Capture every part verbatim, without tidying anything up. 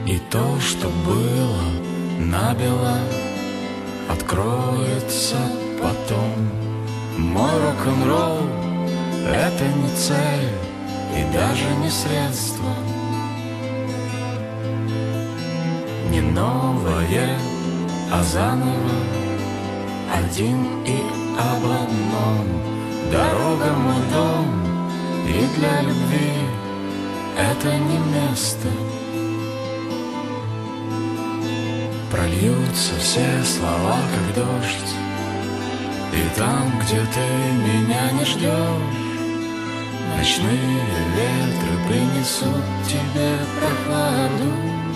И то, что было набело, откроется потом. Мой рок-н-ролл — это не цель и даже не средство, не новое, а заново, один и об одном. Дорога — мой дом, и для любви это не место. Прольются все слова, как дождь, и там, где ты меня не ждешь, ночные ветры принесут тебе прохладу.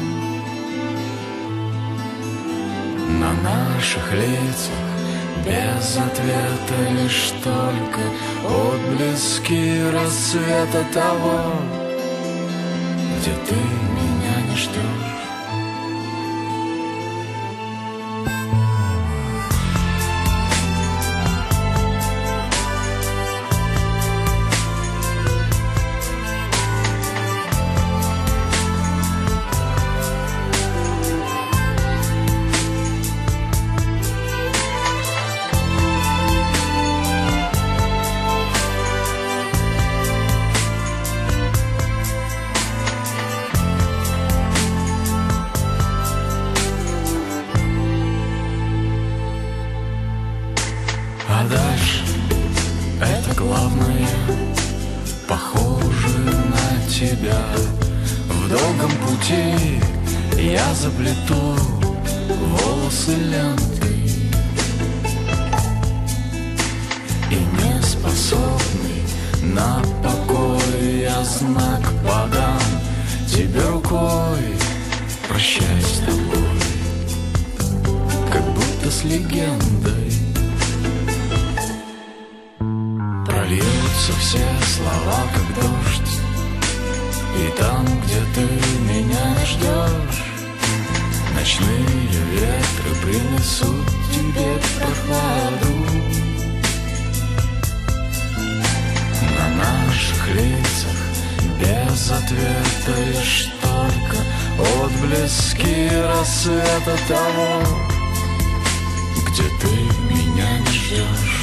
На наших лицах без ответа лишь только отблески рассвета того, где ты меня не ждешь. А дальше это главное, похоже на тебя. В долгом пути я заплету волосы лентой, и не способный на покой я знак подам тебе рукой. Прощай с тобой, как будто с легендой. Прольются все слова, как дождь, и там, где ты меня не ждешь, ночные ветры принесут тебе прохладу. На наших лицах без ответа лишь только отблески рассвета того, где ты меня не ждешь.